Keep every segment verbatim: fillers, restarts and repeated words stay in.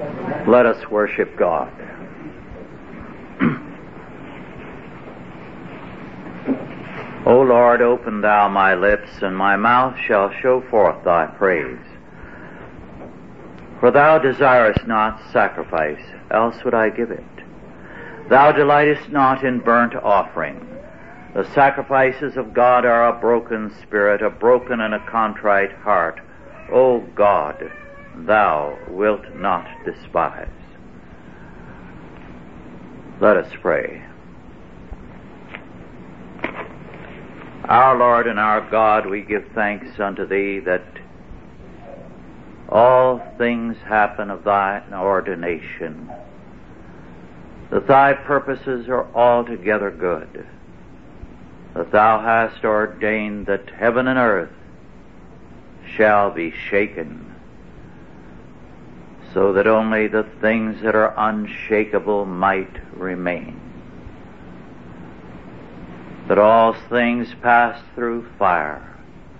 Let us worship God. O Lord, open thou my lips, and my mouth shall show forth thy praise. For thou desirest not sacrifice, else would I give it. Thou delightest not in burnt offering. The sacrifices of God are a broken spirit, a broken and a contrite heart. O God, thou wilt not despise. Let us pray. Our Lord and our God, we give thanks unto thee that all things happen of thine ordination, that thy purposes are altogether good, that thou hast ordained that heaven and earth shall be shaken, so that only the things that are unshakable might remain. That all things pass through fire,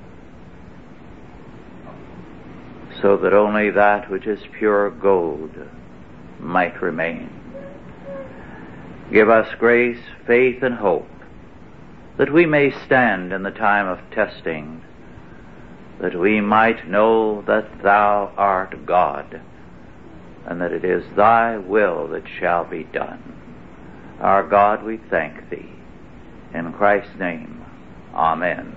so that only that which is pure gold might remain. Give us grace, faith, and hope, that we may stand in the time of testing, that we might know that thou art God, and that it is thy will that shall be done. Our God, we thank thee. In Christ's name, amen.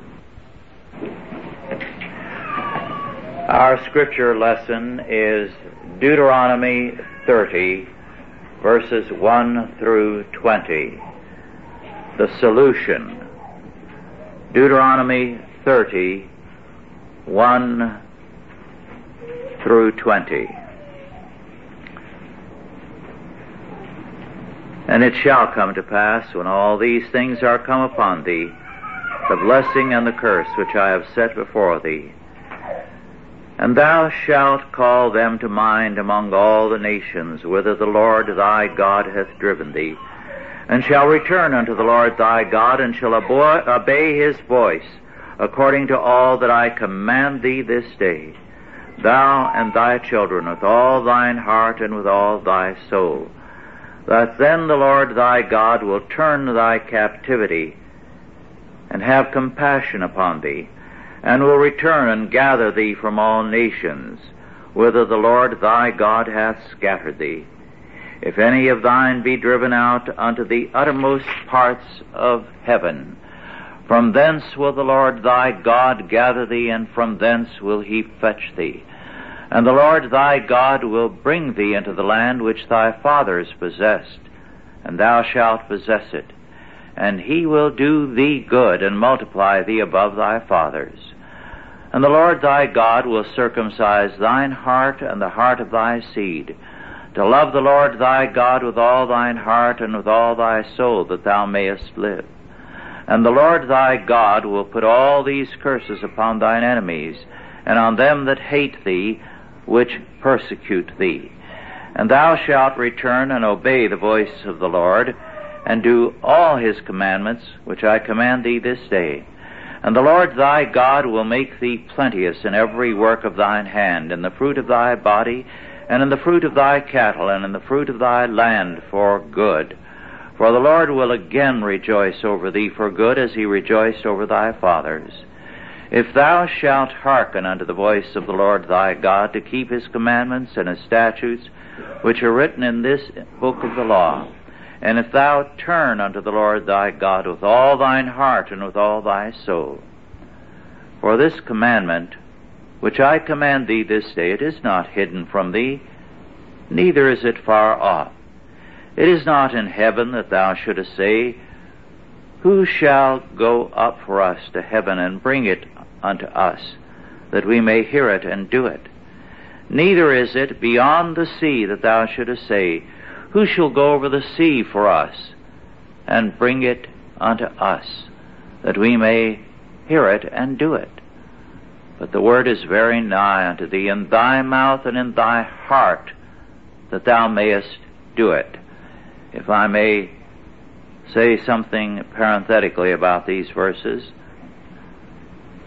Our scripture lesson is Deuteronomy thirty, verses one through twenty. The solution. Deuteronomy thirty, one through twenty. And it shall come to pass, when all these things are come upon thee, the blessing and the curse which I have set before thee, and thou shalt call them to mind among all the nations whither the Lord thy God hath driven thee, and shall return unto the Lord thy God, and shall obey his voice, according to all that I command thee this day, thou and thy children with all thine heart and with all thy soul, that then the Lord thy God will turn thy captivity and have compassion upon thee, and will return and gather thee from all nations, whither the Lord thy God hath scattered thee. If any of thine be driven out unto the uttermost parts of heaven, from thence will the Lord thy God gather thee, and from thence will he fetch thee. And the Lord thy God will bring thee into the land which thy fathers possessed, and thou shalt possess it. And he will do thee good, and multiply thee above thy fathers. And the Lord thy God will circumcise thine heart and the heart of thy seed, to love the Lord thy God with all thine heart and with all thy soul, that thou mayest live. And the Lord thy God will put all these curses upon thine enemies, and on them that hate thee, which persecute thee. And thou shalt return and obey the voice of the Lord, and do all his commandments, which I command thee this day. And the Lord thy God will make thee plenteous in every work of thine hand, in the fruit of thy body, and in the fruit of thy cattle, and in the fruit of thy land for good. For the Lord will again rejoice over thee for good, as he rejoiced over thy fathers. If thou shalt hearken unto the voice of the Lord thy God, to keep his commandments and his statutes, which are written in this book of the law, and if thou turn unto the Lord thy God with all thine heart and with all thy soul. For this commandment, which I command thee this day, it is not hidden from thee, neither is it far off. It is not in heaven, that thou shouldest say, Who shall go up for us to heaven and bring it unto us, that we may hear it and do it? Neither is it beyond the sea, that thou shouldest say, Who shall go over the sea for us and bring it unto us, that we may hear it and do it? But the word is very nigh unto thee, in thy mouth and in thy heart, that thou mayest do it. If I may say something parenthetically about these verses,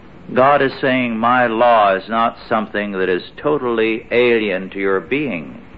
God is saying, my law is not something that is totally alien to your being.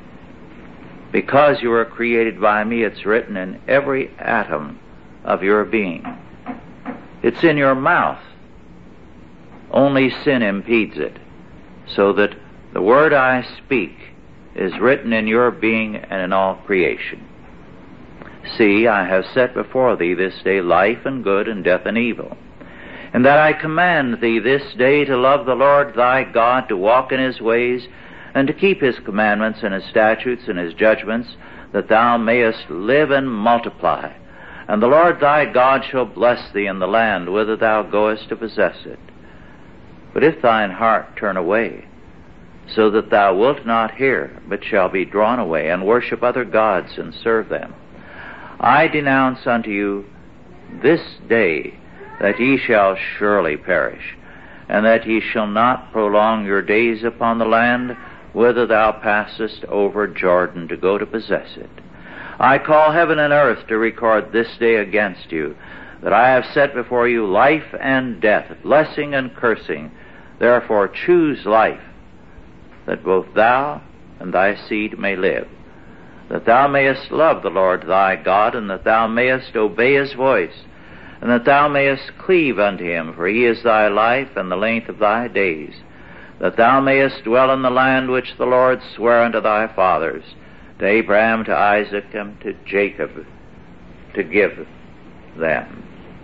Because you were created by me, it's written in every atom of your being. It's in your mouth. Only sin impedes it, so that the word I speak is written in your being and in all creation. See, I have set before thee this day life and good and death and evil. And that I command thee this day to love the Lord thy God, to walk in his ways, and to keep his commandments and his statutes and his judgments, that thou mayest live and multiply. And the Lord thy God shall bless thee in the land whither thou goest to possess it. But if thine heart turn away, so that thou wilt not hear, but shall be drawn away, and worship other gods and serve them, I denounce unto you this day that ye shall surely perish, and that ye shall not prolong your days upon the land whither thou passest over Jordan to go to possess it. I call heaven and earth to record this day against you, that I have set before you life and death, blessing and cursing. Therefore choose life, that both thou and thy seed may live, that thou mayest love the Lord thy God, and that thou mayest obey his voice, and that thou mayest cleave unto him, for he is thy life and the length of thy days, that thou mayest dwell in the land which the Lord sware unto thy fathers, to Abraham, to Isaac, and to Jacob, to give them.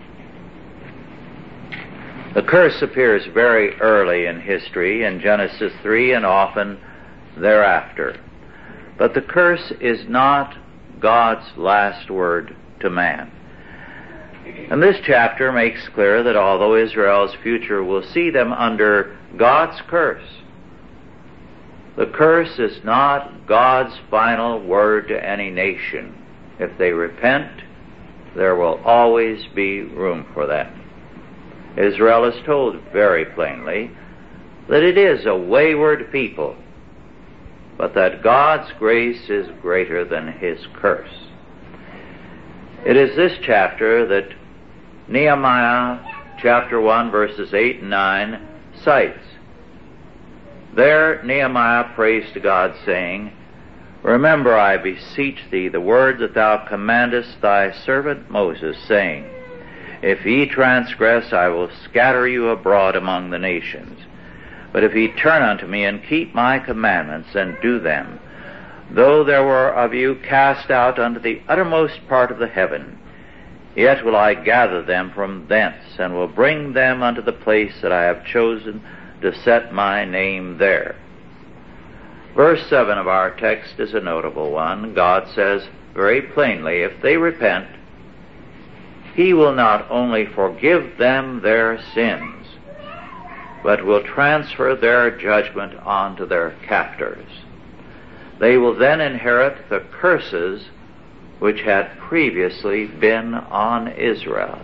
The curse appears very early in history, in Genesis three, and often thereafter. But the curse is not God's last word to man. And this chapter makes clear that although Israel's future will see them under God's curse, the curse is not God's final word to any nation. If they repent, there will always be room for them. Israel is told very plainly that it is a wayward people, but that God's grace is greater than his curse. It is this chapter that Nehemiah chapter one verses eight and nine cites. There Nehemiah prays to God, saying, Remember, I beseech thee, the word that thou commandest thy servant Moses, saying, If ye transgress, I will scatter you abroad among the nations. But if ye turn unto me and keep my commandments and do them, though there were of you cast out unto the uttermost part of the heaven, yet will I gather them from thence, and will bring them unto the place that I have chosen to set my name there. Verse seven of our text is a notable one. God says very plainly, if they repent, he will not only forgive them their sins, but will transfer their judgment onto their captors. They will then inherit the curses which had previously been on Israel.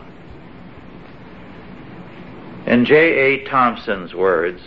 In J A Thompson's words,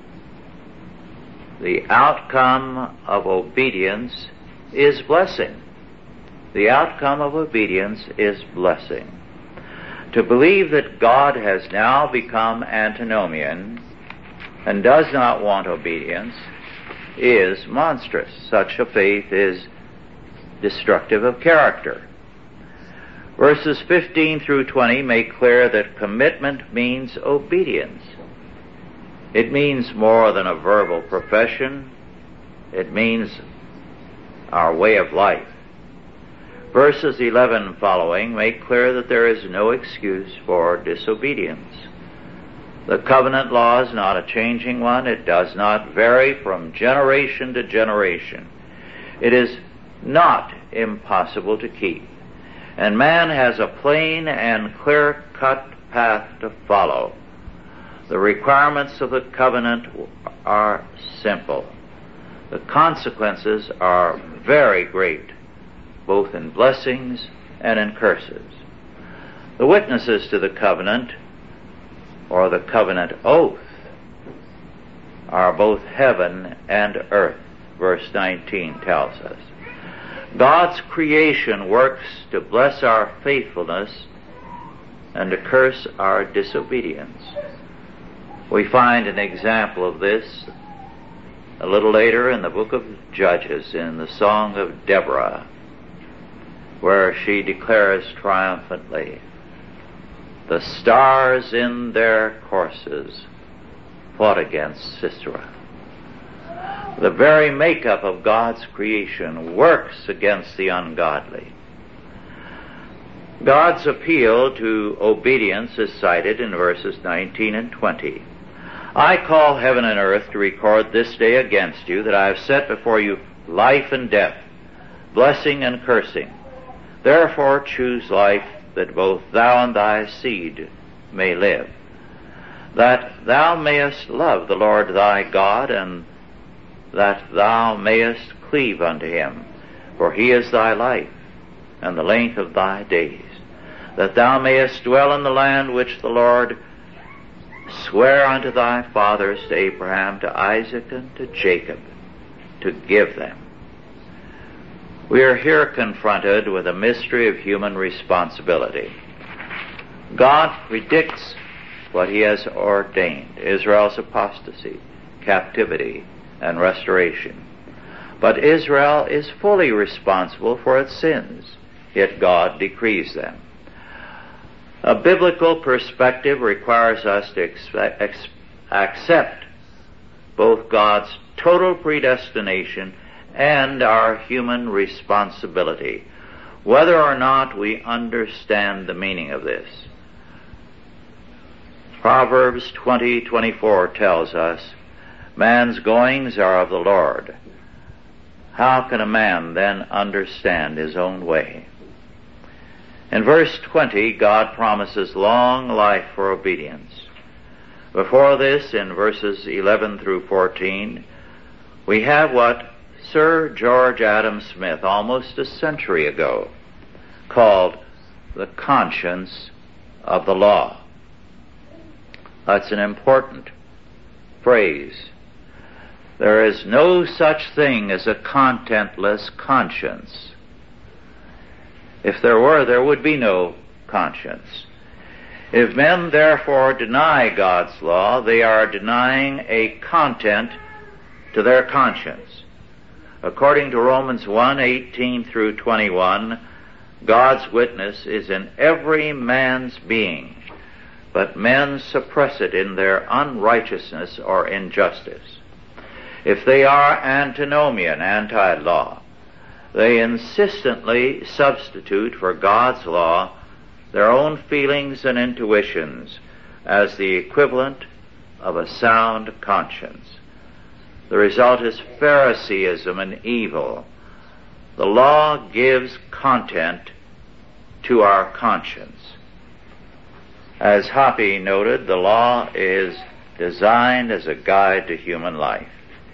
the outcome of obedience is blessing. The outcome of obedience is blessing. To believe that God has now become antinomian and does not want obedience is monstrous. Such a faith is destructive of character. Verses fifteen through twenty make clear that commitment means obedience. It means more than a verbal profession. It means our way of life. Verses eleven following make clear that there is no excuse for disobedience. The covenant law is not a changing one. It does not vary from generation to generation. It is not impossible to keep. And man has a plain and clear-cut path to follow. The requirements of the covenant are simple. The consequences are very great, both in blessings and in curses. The witnesses to the covenant, or the covenant oath, are both heaven and earth, verse nineteen tells us. God's creation works to bless our faithfulness and to curse our disobedience. We find an example of this a little later in the book of Judges in the Song of Deborah, where she declares triumphantly, "The stars in their courses fought against Sisera." The very makeup of God's creation works against the ungodly. God's appeal to obedience is cited in verses nineteen and twenty. "I call heaven and earth to record this day against you that I have set before you life and death, blessing and cursing. Therefore choose life, that both thou and thy seed may live, that thou mayest love the Lord thy God, and that thou mayest cleave unto him, for he is thy life, and the length of thy days, that thou mayest dwell in the land which the Lord sware unto thy fathers, to Abraham, to Isaac, and to Jacob, to give them." We are here confronted with a mystery of human responsibility. God predicts what he has ordained: Israel's apostasy, captivity, and restoration. But Israel is fully responsible for its sins, yet God decrees them. A biblical perspective requires us to expect, ex, accept both God's total predestination and our human responsibility, whether or not we understand the meaning of this. Proverbs twenty twenty-four tells us, "Man's goings are of the Lord. How can a man then understand his own way?" In verse twenty, God promises long life for obedience. Before this, in verses eleven through fourteen, we have what Sir George Adam Smith, almost a century ago, called the conscience of the law. That's an important phrase. There is no such thing as a contentless conscience. If there were, there would be no conscience. If men therefore deny God's law, they are denying a content to their conscience. According to Romans one, eighteen through twenty-one, God's witness is in every man's being, but men suppress it in their unrighteousness or injustice. If they are antinomian, anti-law, they insistently substitute for God's law their own feelings and intuitions as the equivalent of a sound conscience. The result is Phariseeism and evil. The law gives content to our conscience. As Hoppe noted, the law is designed as a guide to human life.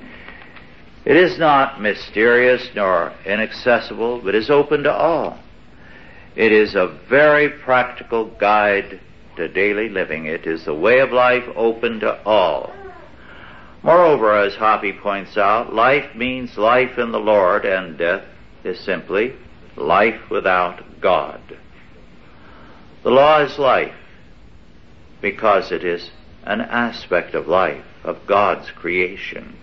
It is not mysterious nor inaccessible, but is open to all. It is a very practical guide to daily living. It is the way of life open to all. Moreover, as Hoppe points out, life means life in the Lord, and death is simply life without God. The law is life because it is an aspect of life, of God's creation.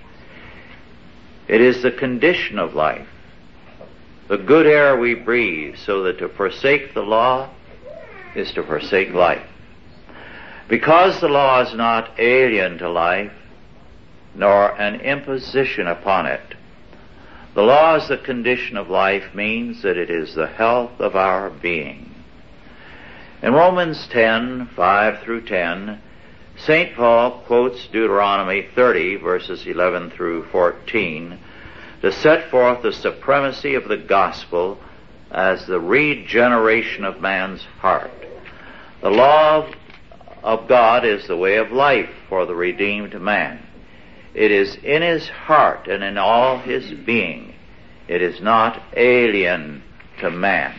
It is the condition of life, the good air we breathe, so that to forsake the law is to forsake life. Because the law is not alien to life, nor an imposition upon it, the law as the condition of life means that it is the health of our being. In Romans ten, five through ten, Saint Paul quotes Deuteronomy thirty, verses eleven through fourteen, to set forth the supremacy of the gospel as the regeneration of man's heart. The law of God is the way of life for the redeemed man. It is in his heart and in all his being. It is not alien to man.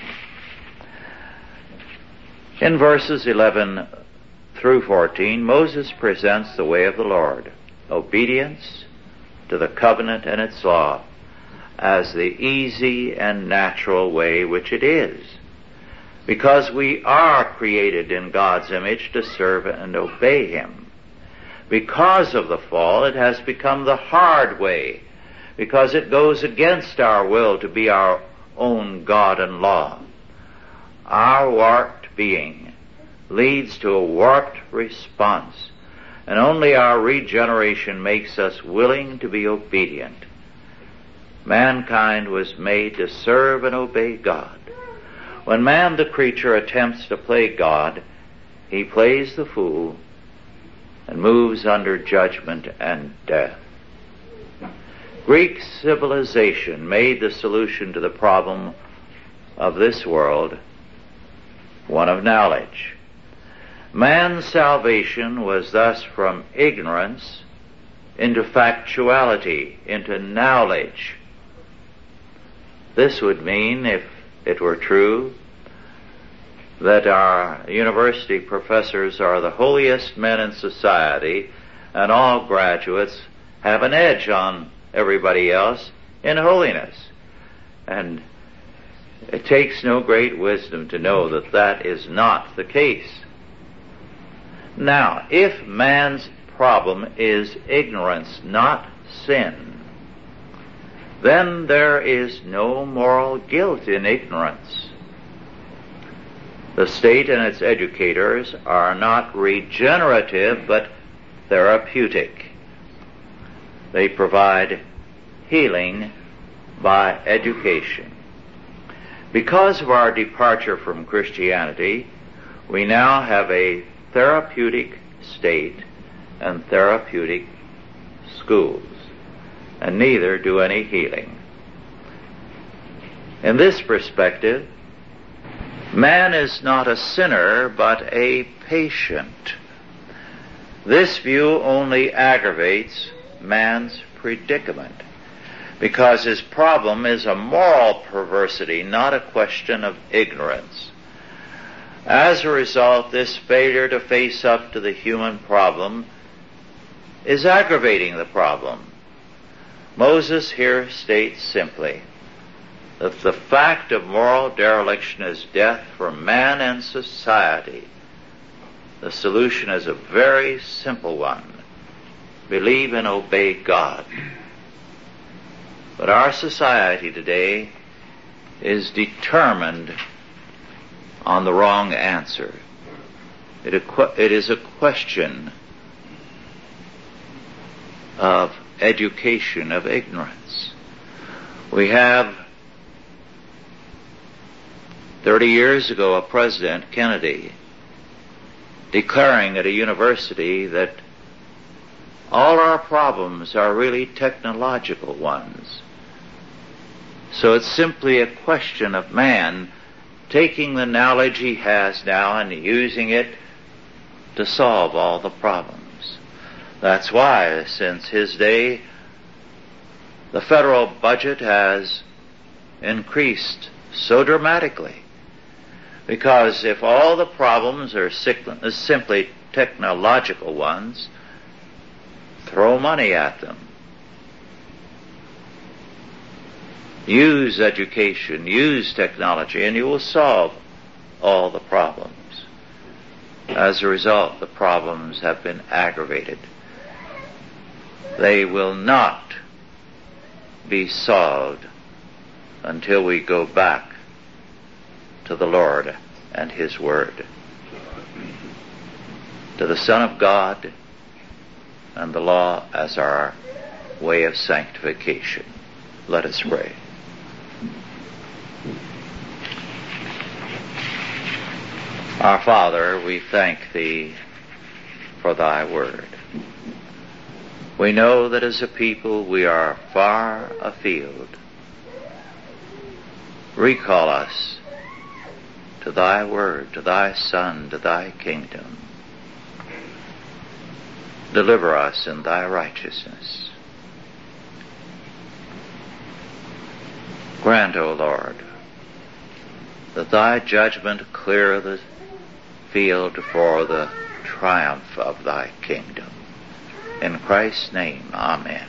In verses eleven through fourteen, Moses presents the way of the Lord, obedience to the covenant and its law, as the easy and natural way which it is, because we are created in God's image to serve and obey him. Because of the fall, it has become the hard way, because it goes against our will to be our own God and law. Our warped being leads to a warped response, and only our regeneration makes us willing to be obedient. Mankind was made to serve and obey God. When man, the creature, attempts to play God, he plays the fool and moves under judgment and death. Greek civilization made the solution to the problem of this world one of knowledge. Man's salvation was thus from ignorance into factuality, into knowledge. This would mean, if it were true, that our university professors are the holiest men in society, and all graduates have an edge on everybody else in holiness. And it takes no great wisdom to know that that is not the case. Now, if man's problem is ignorance, not sin, then there is no moral guilt in ignorance. The state and its educators are not regenerative, but therapeutic. They provide healing by education. Because of our departure from Christianity, we now have a therapeutic state and therapeutic schools, and neither do any healing. In this perspective, man is not a sinner, but a patient. This view only aggravates man's predicament, because his problem is a moral perversity, not a question of ignorance. As a result, this failure to face up to the human problem is aggravating the problem. Moses here states simply that the fact of moral dereliction is death for man and society. The solution is a very simple one. Believe and obey God. But our society today is determined on the wrong answer. It, it is a question of education, of ignorance. We have, thirty years ago, a President, Kennedy, declaring at a university that all our problems are really technological ones. So it's simply a question of man taking the knowledge he has now and using it to solve all the problems. That's why, since his day, the federal budget has increased so dramatically. Because if all the problems are simply technological ones, throw money at them. Use education, use technology, and you will solve all the problems. As a result, the problems have been aggravated. They will not be solved until we go back to the Lord and His Word, to the Son of God and the law as our way of sanctification. Let us pray. Our Father, we thank Thee for Thy Word. We know that as a people we are far afield. Recall us to Thy Word, to Thy Son, to Thy kingdom. Deliver us in Thy righteousness. Grant, O Lord, that Thy judgment clear the field for the triumph of Thy kingdom. In Christ's name, amen.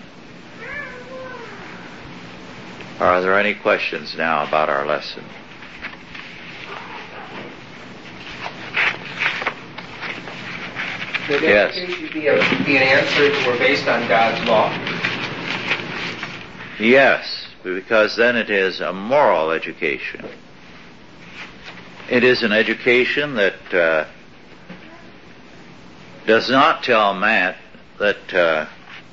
Are there any questions now about our lesson? Would yes. education be, a, be an answer if we're based on God's law? Yes, because then it is a moral education. It is an education that uh, does not tell Matt that uh,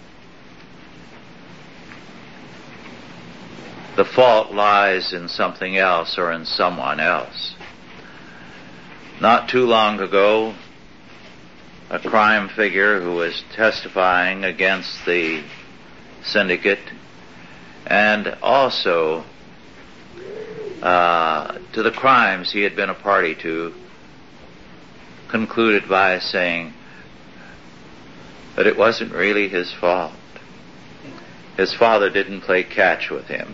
the fault lies in something else or in someone else. Not too long ago, a crime figure who was testifying against the syndicate and also uh, to the crimes he had been a party to concluded by saying that it wasn't really his fault. His father didn't play catch with him.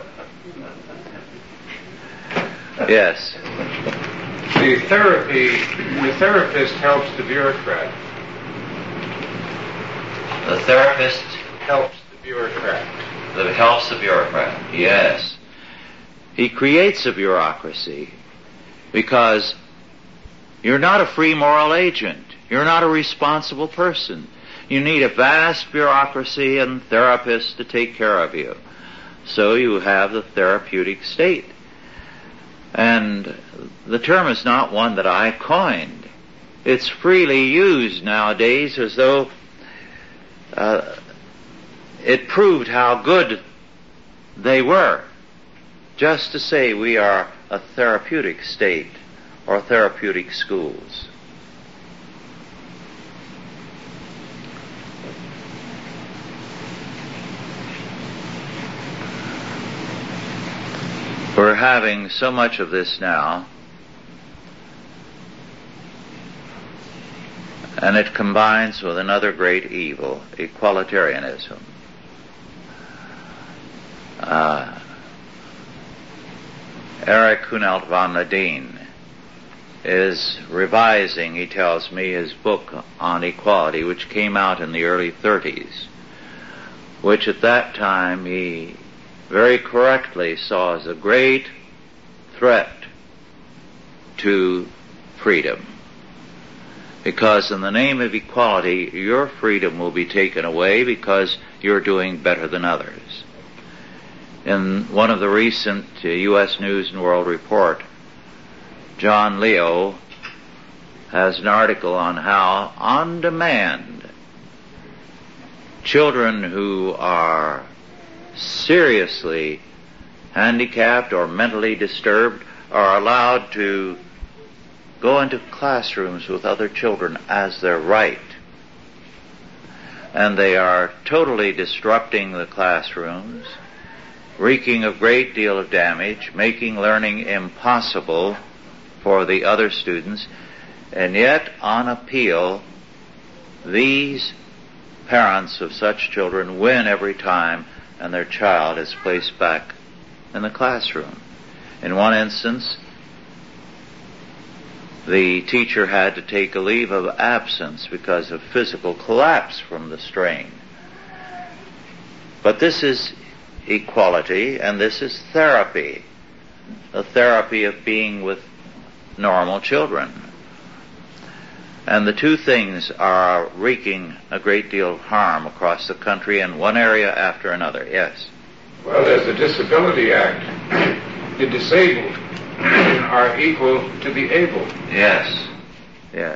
Yes. The therapy, the therapist helps the bureaucrat. The therapist Helps the bureaucrat. that helps the bureaucrat. Yes. He creates a bureaucracy because you're not a free moral agent. You're not a responsible person. You need a vast bureaucracy and therapists to take care of you. So you have the therapeutic state. And the term is not one that I coined. It's freely used nowadays as though uh, it proved how good they were. Just to say we are a therapeutic state or therapeutic schools. We're having so much of this now, and it combines with another great evil, equalitarianism. Uh, Erich Kuhnelt von Ledeen is revising, he tells me, his book on equality, which came out in the early thirties, which at that time he very correctly saw as a great threat to freedom. Because in the name of equality, your freedom will be taken away because you're doing better than others. In one of the recent uh, U S News and World Report, John Leo has an article on how, on demand, children who are seriously handicapped or mentally disturbed are allowed to go into classrooms with other children as their right. And they are totally disrupting the classrooms, wreaking a great deal of damage, making learning impossible for the other students, and yet on appeal, these parents of such children win every time, and their child is placed back in the classroom. In one instance, the teacher had to take a leave of absence because of physical collapse from the strain. But this is equality, and this is therapy, the therapy of being with normal children. And the two things are wreaking a great deal of harm across the country in one area after another. Yes? Well, there's the Disability Act. The disabled are equal to the able. Yes. Yes.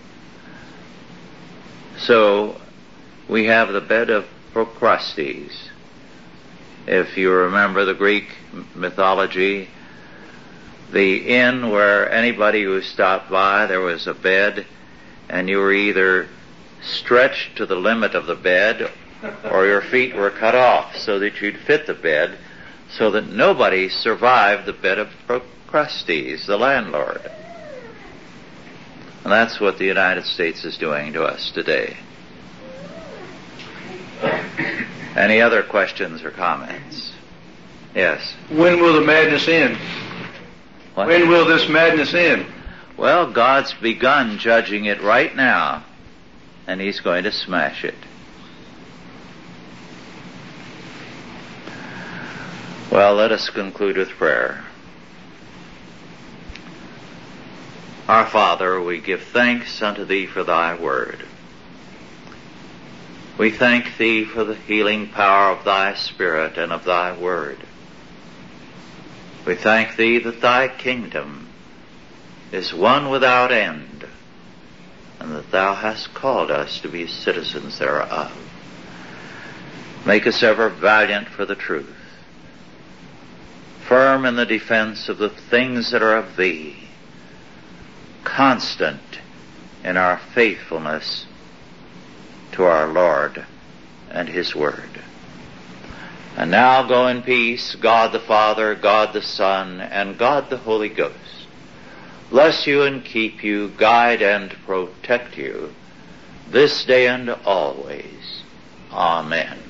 So, we have the bed of Procrustes. If you remember the Greek mythology, the inn where anybody who stopped by, there was a bed, and you were either stretched to the limit of the bed or your feet were cut off so that you'd fit the bed, so that nobody survived the bed of Procrustes, the landlord. And that's what the United States is doing to us today. Any other questions or comments? Yes. When will the madness end? What? When will this madness end? Well, God's begun judging it right now, and He's going to smash it. Well, let us conclude with prayer. Our Father, we give thanks unto Thee for Thy word. We thank Thee for the healing power of Thy Spirit and of Thy Word. We thank Thee that Thy kingdom is one without end, and that Thou hast called us to be citizens thereof. Make us ever valiant for the truth, firm in the defense of the things that are of Thee, constant in our faithfulness to our Lord and His Word. And now go in peace, God the Father, God the Son, and God the Holy Ghost. Bless you and keep you, guide and protect you, this day and always. Amen.